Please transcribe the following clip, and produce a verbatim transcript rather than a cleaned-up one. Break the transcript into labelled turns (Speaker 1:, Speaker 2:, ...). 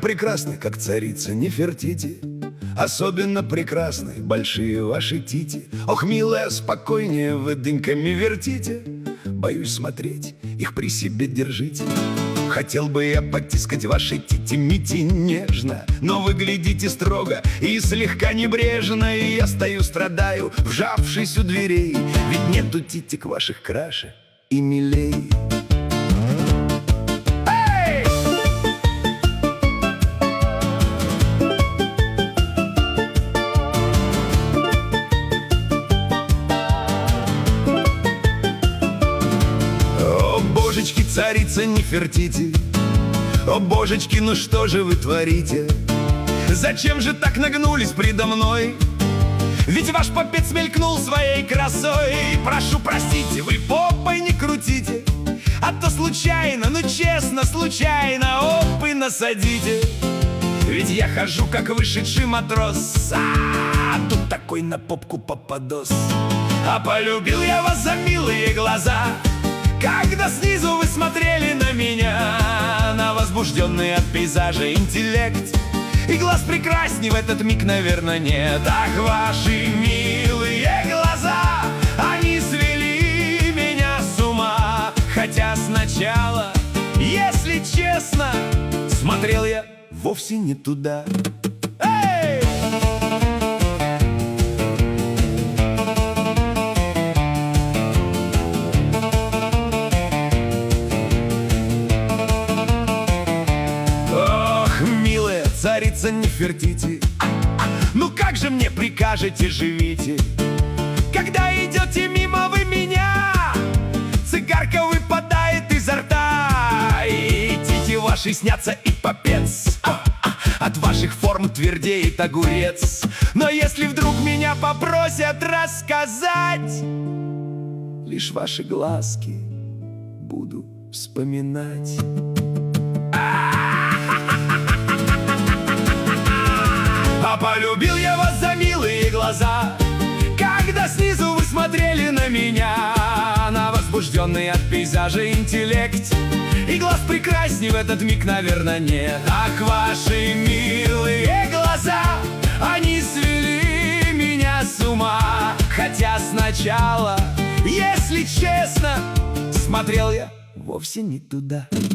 Speaker 1: прекрасны, как царица Нефертити. Особенно прекрасны большие ваши тити. Ох, милая, спокойнее вы дыньками вертите. Боюсь смотреть, их при себе держите. Хотел бы я потискать ваши тити-мити нежно, но вы глядите строго и слегка небрежно. И я стою, страдаю, вжавшись у дверей, ведь нету титик ваших краше и милей. Божечки, царица Нефертити, о, божечки, ну что же вы творите? Зачем же так нагнулись предо мной? Ведь ваш попец мелькнул своей красой. Прошу, простите, вы попой не крутите, а то случайно, ну честно, случайно опы насадите. Ведь я хожу, как вышедший матрос, а тут такой на попку попадос. А полюбил я вас за милые глаза, когда снизу вы смотрели на меня, на возбужденный от пейзажа интеллект. И глаз прекрасней в этот миг, наверное, нет. Ах, ваши милые глаза, они свели меня с ума. Хотя сначала, если честно, смотрел я вовсе не туда. Эй! Царица Нефертити, ну как же мне прикажете живите, когда идете мимо вы меня, цигарка выпадает изо рта, и тити ваши снятся и попец, а, а, от ваших форм твердеет огурец. Но если вдруг меня попросят рассказать, лишь ваши глазки буду вспоминать. А полюбил я вас за милые глаза, когда снизу вы смотрели на меня, на возбужденный от пейзажа интеллект. И глаз прекрасней в этот миг, наверное, нет. Ах, ваши милые глаза, они свели меня с ума. Хотя сначала, если честно, смотрел я вовсе не туда.